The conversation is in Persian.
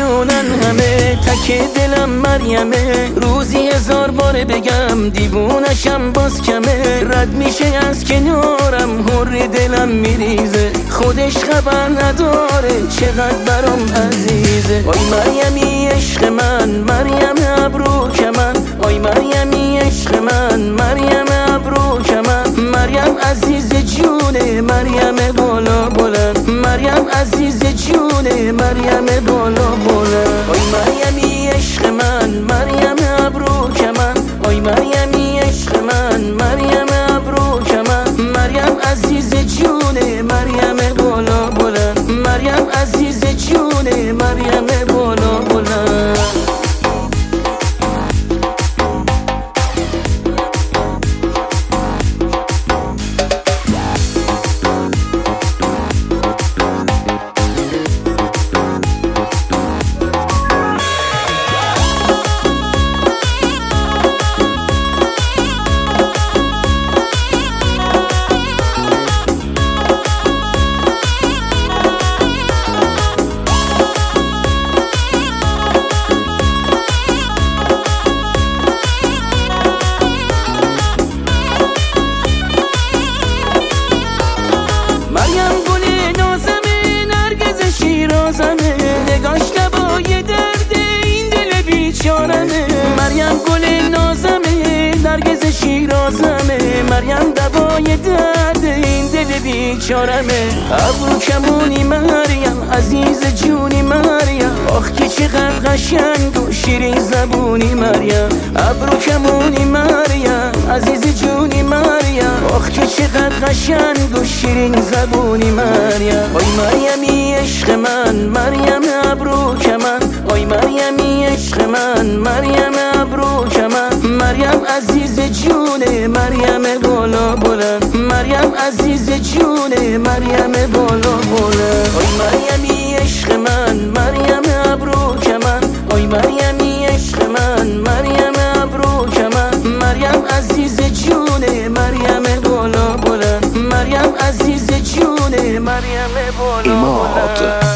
میدونن همه، تک دلم مریمه. روزی 1000 بار بگم دیوونشم باز کمه. رد میشه از کنارم حر دلم میریزه، خودش خبر نداره چقدر برام عزیزه. آی مریمی عشق من، مریم ابرو کمن. آی مریمی عشق من، مریم ابرو کمن. مریم عزیز جونه، مریم بالا بلند. مریم عزیز جونه، مریم بالا بلند. آی مریمی عشق من، مریم ابرو کمن. آی مریمی عشق من، مریم ابرو کمن. مریم عزیز جونه، مریم بالا بلند. مریم عزیز جونه، مریم بالا بلند. نگاش دوای درد این دل بیچارمه. مریم گل نازمه، نرگس شیرازمه. مریم دوای درد این دل بیچارمه. ابرو کمونی مریم، عزیز جونی مریم. آخ که چقدر قشنگ و شیرین زبونی مریم. ابرو کمونی مریم، عزیز جونی مریم. آخ که چقدر قشنگ و شیرین زبونی مریم. آی مریمی عشق من، مریم ابرو کمن. آی مریمی عشق من، مریم ابرو کمن. مریم عزیز جونه، مریم بالا بلند. مریم عزیز جونه، مریم بالا بلند. آی مریمی عشق من، مریم ابرو کمن. آی مریمی عشق من، مریم ابرو کمن. مریم عزیز جونه، مریم بالا بلند. مریم عزیز جونه، مریم بالا بلند.